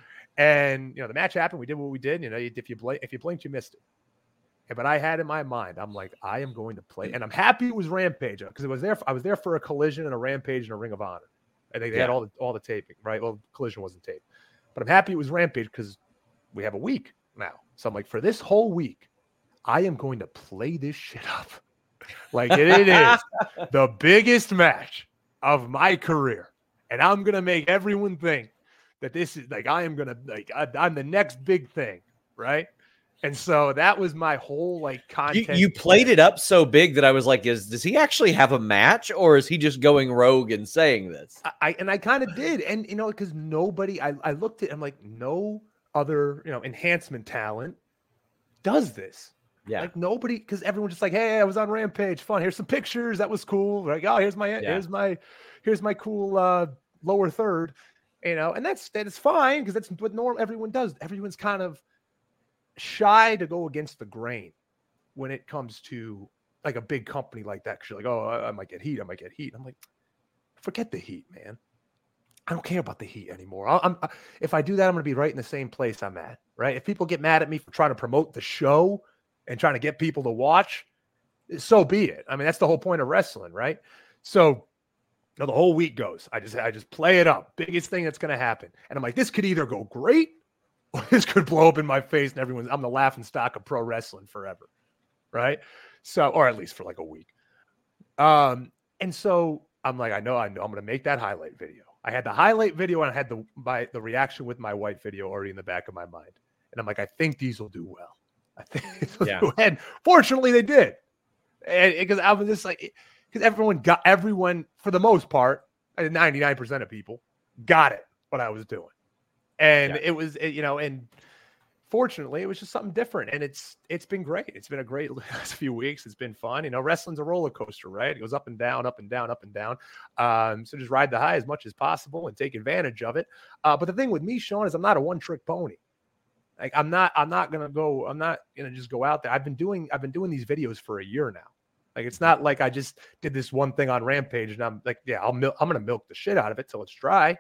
And, you know, the match happened. We did what we did. You know, if you, blink, if you blinked, you missed it. But I had in my mind, I'm like, I am going to play, and I'm happy it was Rampage because it was there. For, I was there for a Collision and a Rampage and a Ring of Honor. I think they Yeah. had all the all the taping, right? Well, Collision wasn't taped, but I'm happy it was Rampage because we have a week now. So I'm like, for this whole week, I am going to play this shit up like it, it is the biggest match of my career, and I'm gonna make everyone think that this is like I am gonna like I, I'm the next big thing, right? And so that was my whole like content. You, you played it up so big that I was like, "Is does he actually have a match, or is he just going rogue and saying this?" I, I and I kind of did, and you know, because nobody, I, I looked at, I'm like, no other, you know, enhancement talent does this. Yeah, like nobody, because everyone's just like, "Hey, I was on Rampage, fun. Here's some pictures. That was cool." Like, oh, here's my, Yeah. here's my, here's my cool uh, lower third, you know, and that's that's fine because that's what normal everyone does. Everyone's kind of shy to go against the grain when it comes to like a big company like that. Cause you're like, "Oh, I, I might get heat. I might get heat." I'm like, forget the heat, man. I don't care about the heat anymore. I'll, I'm, I, if I do that, I'm going to be right in the same place I'm at, right? If people get mad at me for trying to promote the show and trying to get people to watch, so be it. I mean, that's the whole point of wrestling, right? So, you know, the whole week goes, I just, I just play it up. Biggest thing that's going to happen. And I'm like, this could either go great or this could blow up in my face and everyone's, I'm the laughing stock of pro wrestling forever. Right. So, or at least for like a week. Um, and so I'm like, I know, I know I'm going to make that highlight video. I had the highlight video and I had the, my, the reaction with my wife video already in the back of my mind. And I'm like, I think these will do well. I think, yeah. And fortunately they did. And because I was just like, because everyone got, everyone for the most part, ninety-nine percent of people got it, what I was doing. And yeah. it was, it, you know, and fortunately it was just something different. And it's, it's been great. It's been a great last few weeks. It's been fun. You know, wrestling's a roller coaster, right? It goes up and down, up and down, up and down. Um, so just ride the high as much as possible and take advantage of it. Uh, but the thing with me, Sean, is I'm not a one trick pony. Like I'm not, I'm not going to go, I'm not going to just go out there. I've been doing, I've been doing these videos for a year now. Like, it's not like I just did this one thing on Rampage and I'm like, yeah, I'll milk, I'm going to milk the shit out of it till it's dry.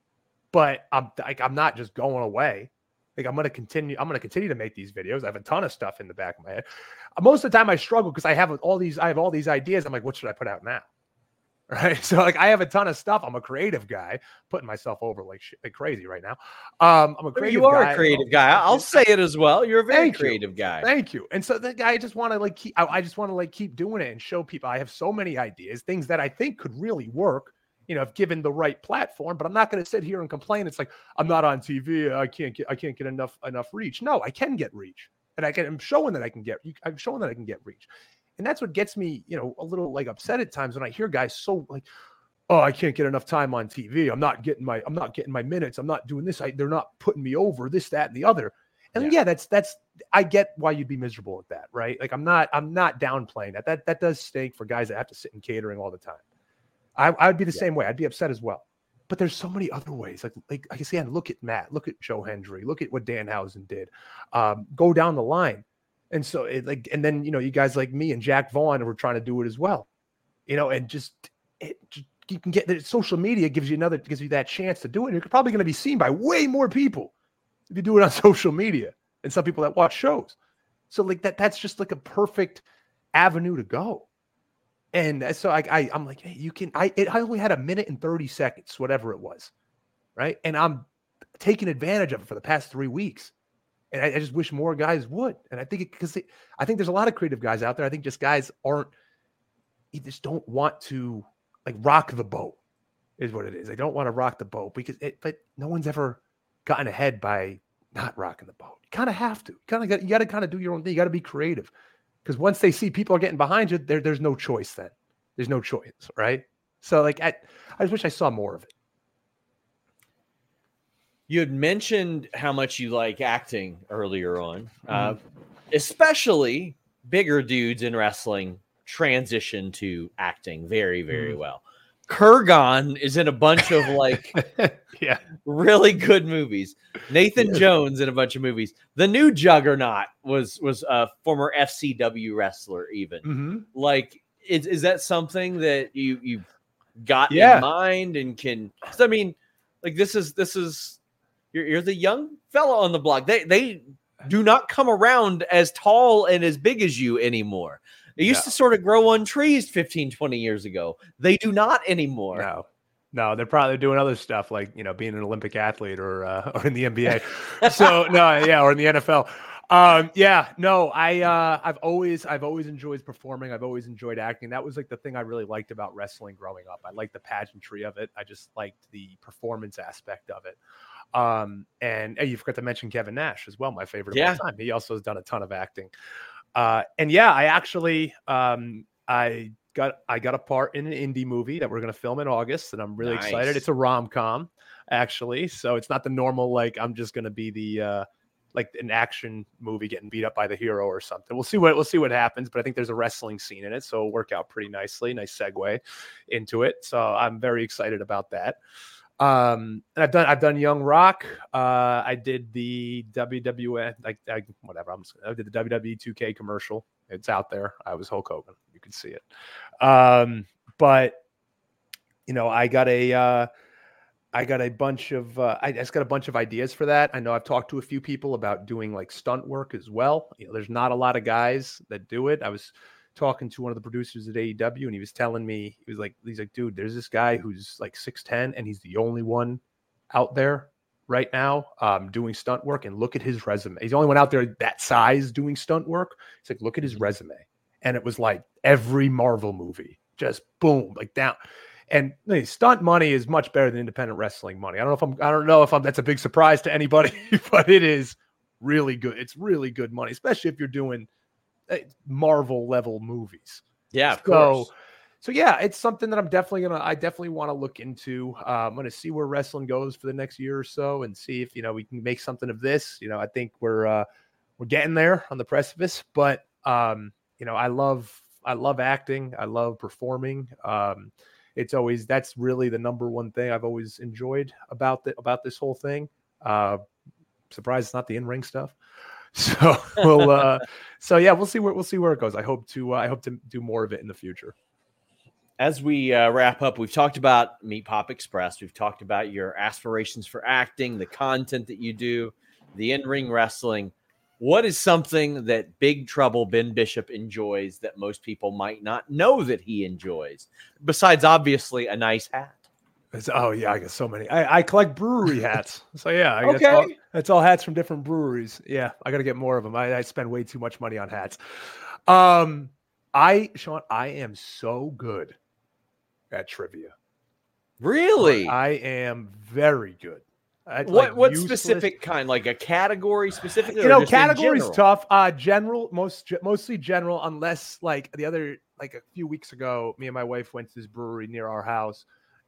But I'm like, I'm not just going away. Like I'm going to continue. I'm going to continue to make these videos. I have a ton of stuff in the back of my head. Most of the time I struggle because I have all these, I have all these ideas. I'm like, what should I put out now? Right. So like I have a ton of stuff. I'm a creative guy, putting myself over like shit, like crazy right now. Um, I'm a creative You are guy. a creative guy. I'll say it as well. You're a very Thank creative you. guy. Thank you. And so the guy, I just want to like keep, I, I just want to like keep doing it and show people I have so many ideas, things that I think could really work, you know, if given the right platform. But I'm not going to sit here and complain. It's like, I'm not on T V. I can't get, I can't get enough, enough reach. No, I can get reach. And I can, I'm showing that I can get, I'm showing that I can get reach. And that's what gets me, you know, a little like upset at times when I hear guys so like, oh, I can't get enough time on T V. I'm not getting my, I'm not getting my minutes. I'm not doing this. I, they're not putting me over this, that, and the other. And yeah. yeah, that's, that's, I get why you'd be miserable with that, right? Like I'm not, I'm not downplaying that. That, that does stink for guys that have to sit in catering all the time. I, I'd be the yeah. same way. I'd be upset as well. But there's so many other ways. Like, like, like I said, look at Matt, look at Joe Hendry, look at what Danhausen did. Um, go down the line. And so it like, and then, you know, you guys like me and Jack Vaughn were trying to do it as well, you know, and just, it, just you can get that. Social media gives you another, gives you that chance to do it. You're probably going to be seen by way more people if you do it on social media and some people that watch shows. So like that, that's just like a perfect avenue to go. And so I, I I'm like, hey, you can, I, it, I only had a minute and thirty seconds, whatever it was. Right. And I'm taking advantage of it for the past three weeks. And I, I just wish more guys would. And I think it, because I think there's a lot of creative guys out there. I think just guys aren't, you just don't want to like rock the boat is what it is. They don't want to rock the boat because it, but no one's ever gotten ahead by not rocking the boat. You kind of have to, you kind of got, you got to kind of do your own thing. You got to be creative because once they see people are getting behind you, there, there's no choice then. There's no choice. Right. So like, I, I just wish I saw more of it. You had mentioned how much you like acting earlier on, uh, especially bigger dudes in wrestling transition to acting very, very well. Kurgan is in a bunch of like yeah, really good movies. Nathan yeah. Jones in a bunch of movies. The new Juggernaut was was a former F C W wrestler even. Mm-hmm. Like, is, is that something that you, you got yeah. in mind and can, I mean, like this is, this is, You're, you're the young fella on the block. They they do not come around as tall and as big as you anymore. They used no. to sort of grow on trees fifteen, twenty years ago. They do not anymore. No, no, they're probably doing other stuff like, you know, being an Olympic athlete or uh, or in the N B A. So no, yeah, or in the N F L. Um, yeah, no, I uh, I've always I've always enjoyed performing. I've always enjoyed acting. That was like the thing I really liked about wrestling growing up. I liked the pageantry of it. I just liked the performance aspect of it. Um, and hey, you forgot to mention Kevin Nash as well, my favorite of yeah. all time. He also has done a ton of acting. Uh, and yeah, I actually, um, I got, I got a part in an indie movie that we're going to film in August and I'm really nice. excited. It's a rom-com actually. So it's not the normal, like, I'm just going to be the, uh, like an action movie getting beat up by the hero or something. We'll see what, we'll see what happens, but I think there's a wrestling scene in it. So it'll work out pretty nicely. Nice segue into it. So I'm very excited about that. Um, and I've done, I've done Young Rock. Uh, I did the W W F, like, I, whatever. I'm just, I did the W W E two K commercial. It's out there. I was Hulk Hogan. You can see it. Um, but you know, I got a, uh, I got a bunch of, uh, I just got a bunch of ideas for that. I know I've talked to a few people about doing like stunt work as well. You know, there's not a lot of guys that do it. I was talking to one of the producers at A E W and he was telling me, he was like, he's like, dude, there's this guy who's like six ten and he's the only one out there right now um, doing stunt work, and look at his resume. He's the only one out there that size doing stunt work. He's like, look at his resume. And it was like every Marvel movie, just boom, like down. And hey, stunt money is much better than independent wrestling money. I don't know if I'm, I don't know if I'm, that's a big surprise to anybody, but it is really good. It's really good money, especially if you're doing Marvel level movies. Yeah, of so, course. So yeah, it's something that I'm definitely gonna. I definitely want to look into. Uh, I'm gonna see where wrestling goes for the next year or so, and see if you know we can make something of this. You know, I think we're uh, we're getting there on the precipice. But um, you know, I love I love acting. I love performing. Um, it's always that's really the number one thing I've always enjoyed about the about this whole thing. Uh, surprised it's not the in-ring stuff. So we'll, uh, so yeah, we'll see where we'll see where it goes. I hope to, uh, I hope to do more of it in the future. As we uh, wrap up, we've talked about Meat Pop Express. We've talked about your aspirations for acting, the content that you do, the in-ring wrestling. What is something that Big Trouble Ben Bishop enjoys that most people might not know that he enjoys, besides obviously a nice hat? It's, oh yeah, I got so many. I, I collect brewery hats. So yeah, I, okay, that's all, that's all hats from different breweries. Yeah, I got to get more of them. I, I spend way too much money on hats. Um, I Sean, I am so good at trivia. Really, I am very good. I, what like what useless. specific kind? Like a category specifically? You know, or just category's general? tough. Uh, general, most mostly general, unless like the other like a few weeks ago, me and my wife went to this brewery near our house.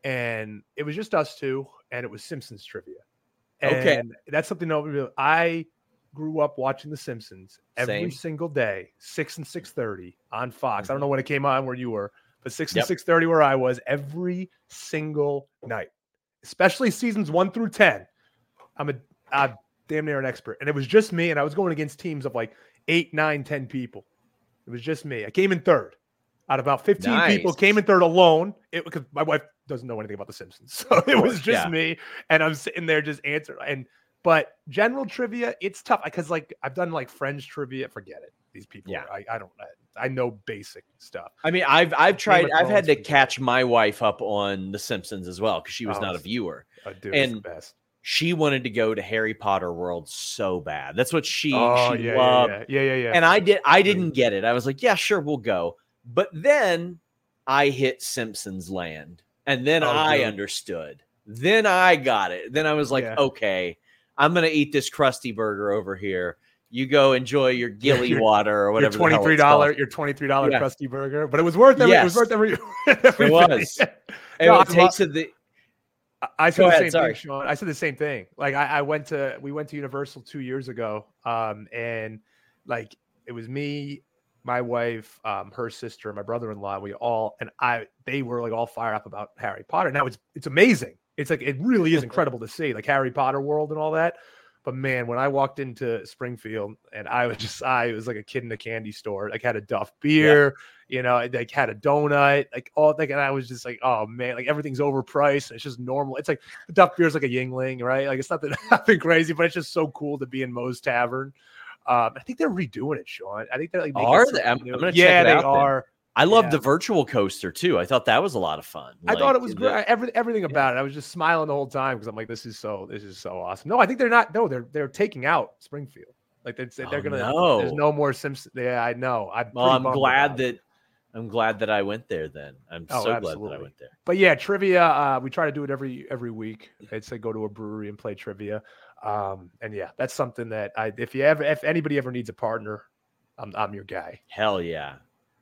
and it was just us two, and it was Simpsons trivia. And Okay. that's something nobody. I grew up watching The Simpsons every Same. single day, six and six thirty on Fox. I don't know when it came on where you were, but six Yep. and six thirty where I was every single night, especially seasons one through ten. I'm a I'm damn near an expert, and it was just me, and I was going against teams of like eight, nine, ten people. It was just me. I came in third out of about fifteen Nice. people. Came in third alone. It because my wife doesn't know anything about The Simpsons, so it was just yeah. me, and I'm sitting there just answering. And but general trivia, it's tough because like I've done like Friends trivia. Forget it. These people, Yeah. I, I don't. I, I know basic stuff. I mean, I've I've tried. of I've had Thrones, to forget catch my wife up on The Simpsons as well because she was Oh, not a viewer. Uh, dude, it's the And best. She wanted to go to Harry Potter World so bad. That's what she Oh she yeah, loved. yeah, yeah, yeah, yeah. And I did. I didn't get it. I was like, yeah, sure, we'll go. But then I hit Simpsons land, and then Oh, I dude. understood. Then I got it. Then I was like, Yeah. okay, I'm gonna eat this Krusty Burger over here. You go enjoy your Gilly Your- water or your whatever. twenty three dollar. dollar, your twenty three dollar Yeah. Krusty Burger, but it was worth every. It was Yes. worth every. every It was. penny. And No, it I lo- tasted the. I- I said Go the ahead, same sorry. thing, Sean. I said the same thing. Like I, I went to, we went to Universal two years ago, um, and like it was me, my wife, um, her sister, my brother-in-law. We all, and I, they were like all fired up about Harry Potter. Now it's it's amazing. It's like it really is incredible to see, like Harry Potter world and all that. But man, when I walked into Springfield and I was just, I was like a kid in a candy store. Like had a Duff beer, you know, I, like had a donut, like all like, and I was just like, oh man, like everything's overpriced. It's just normal. It's like the Duff beer is like a Yingling, right? Like it's nothing, nothing crazy, but it's just so cool to be in Moe's Tavern. Um, I think they're redoing it, Sean. I think they're like, making Are something they? I'm- new. I'm gonna check yeah, it they out then. are. I loved Yeah. the virtual coaster too. I thought that was a lot of fun. I thought Like, it was the- great. Every, everything about it. I was just smiling the whole time because I'm like, this is so, this is so awesome. No, I think they're not. No, they're they're taking out Springfield. Like they're, they're Oh, gonna. no. There's no more Simpsons. Yeah, I know. I'm Well, pretty I'm bummed glad about it. that I'm glad that I went there. Then I'm Oh, so glad that absolutely. I went there. But yeah, trivia. Uh, we try to do it every every week. It's like go to a brewery and play trivia. Um, and yeah, that's something that I if you ever if anybody ever needs a partner, I'm I'm your guy. Hell yeah.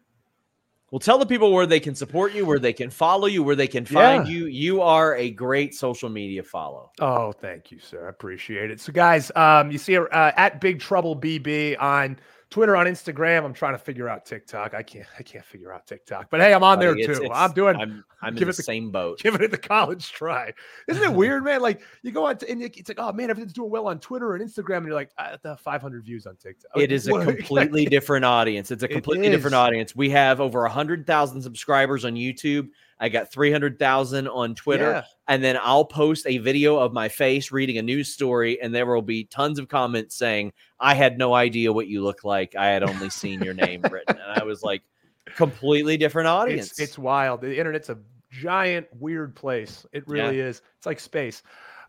Well, tell the people where they can support you, where they can follow you, where they can find Yeah. you. You are a great social media follow. Oh, thank you, sir. I appreciate it. So, guys, um, you see uh, at Big Trouble B B on Twitter, on Instagram. I'm trying to figure out TikTok. I can't. I can't figure out TikTok, but hey, I'm on there Buddy, it's- too. it's- I'm doing. I'm, I'm give in it the the- same boat. Giving it the college try. Isn't it weird, man? Like you go on to, and it's like, oh man, everything's doing well on Twitter and Instagram, and you're like, I have five hundred views on TikTok. It is a What? completely different audience. It's a It completely different is. audience. We have over one hundred thousand subscribers on YouTube. I got three hundred thousand on Twitter. Yeah. And then I'll post a video of my face reading a news story, and there will be tons of comments saying, I had no idea what you look like. I had only seen your name written. And I was like, completely different audience. It's, it's wild. The internet's a giant, weird place. It really is. It's like space.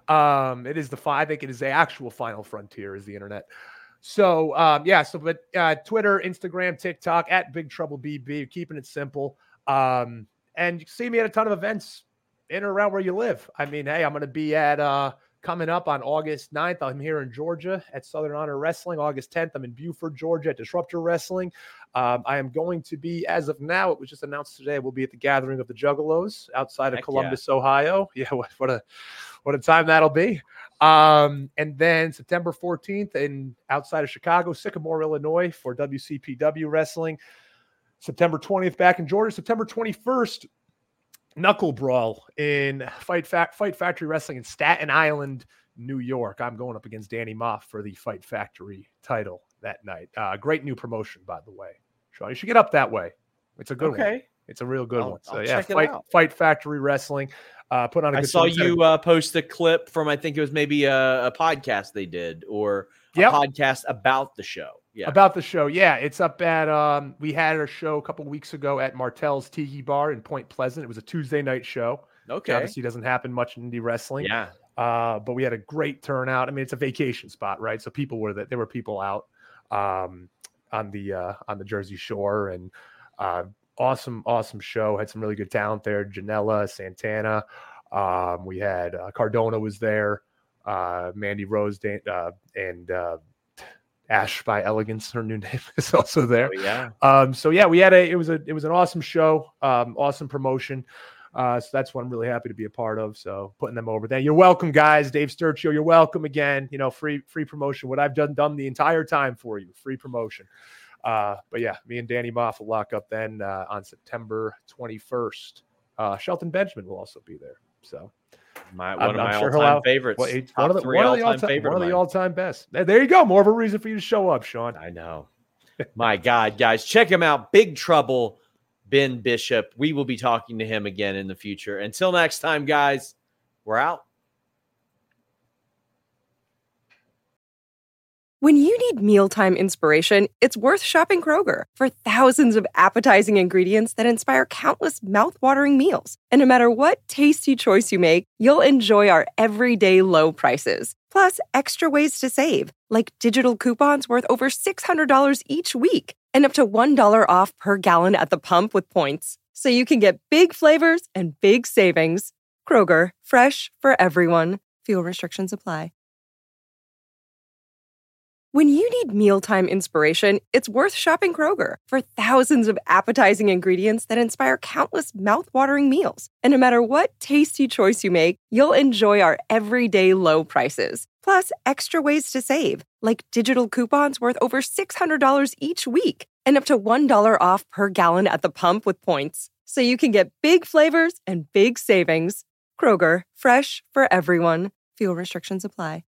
Um, it is the fi- I think it is the actual final frontier is the internet. So um, yeah, so but uh, Twitter, Instagram, TikTok at Big Trouble B B, keeping it simple. Um, and you can see me at a ton of events in or around where you live. I mean, hey, I'm going to be at uh, coming up on August ninth. I'm here in Georgia at Southern Honor Wrestling. August tenth, I'm in Buford, Georgia at Disruptor Wrestling. Um, I am going to be, as of now, it was just announced today, we'll be at the Gathering of the Juggalos outside of Heck Columbus, Ohio. Yeah, what, what a what a time that'll be. Um, and then September fourteenth in outside of Chicago, Sycamore, Illinois for W C P W Wrestling. September twentieth back in Georgia. September twenty-first, Knuckle Brawl in Fight Fa- Fight Factory Wrestling in Staten Island, New York. I'm going up against Danny Moff for the Fight Factory title that night. Uh, great new promotion, by the way. Sean, you should get up that way. It's a good one. okay. It's a real good I'll- one. So I'll yeah, check it Fight out. Fight Factory Wrestling. Uh, put on a I good saw show. you uh, post a clip from, I think it was maybe a, a podcast they did or a Yep. podcast about the show. Yeah. About the show. Yeah, it's up at, um, we had a show a couple weeks ago at Martell's Tiki Bar in Point Pleasant. It was a Tuesday night show. Which okay. obviously doesn't happen much in indie wrestling. Yeah. Uh, but we had a great turnout. I mean, it's a vacation spot, right? So people were that there were people out um, on the uh, on the Jersey Shore, and uh, awesome, awesome show. Had some really good talent there. Janela, Santana. Um, we had uh, Cardona was there. Uh, Mandy Rose Dan- uh, and uh, Ash by Elegance, her new name, is also there. Oh, yeah. Um, so yeah, we had a it was a it was an awesome show, um, awesome promotion. Uh, so that's what I'm really happy to be a part of. So putting them over there. You're welcome, guys. Dave Sturchio, you're welcome again. You know, free free promotion. What I've done done the entire time for you, free promotion. Uh, but yeah, me and Danny Moff will lock up then uh, on September twenty-first. Uh, Shelton Benjamin will also be there. So my, one I'm, of my I'm sure all-time have, favorites. Well, Top one of the, three one of the all-time all-time, favorite one of of the mine. all-time best. There, there you go. More of a reason for you to show up, Sean. I know. My God, guys, check him out. Big Trouble, Ben Bishop. We will be talking to him again in the future. Until next time, guys, we're out. When you need mealtime inspiration, it's worth shopping Kroger for thousands of appetizing ingredients that inspire countless mouthwatering meals. And no matter what tasty choice you make, you'll enjoy our everyday low prices. Plus, extra ways to save, like digital coupons worth over six hundred dollars each week and up to one dollar off per gallon at the pump with points. So you can get big flavors and big savings. Kroger, fresh for everyone. Fuel restrictions apply. When you need mealtime inspiration, it's worth shopping Kroger for thousands of appetizing ingredients that inspire countless mouthwatering meals. And no matter what tasty choice you make, you'll enjoy our everyday low prices. Plus, extra ways to save, like digital coupons worth over six hundred dollars each week and up to one dollar off per gallon at the pump with points. So you can get big flavors and big savings. Kroger, fresh for everyone. Fuel restrictions apply.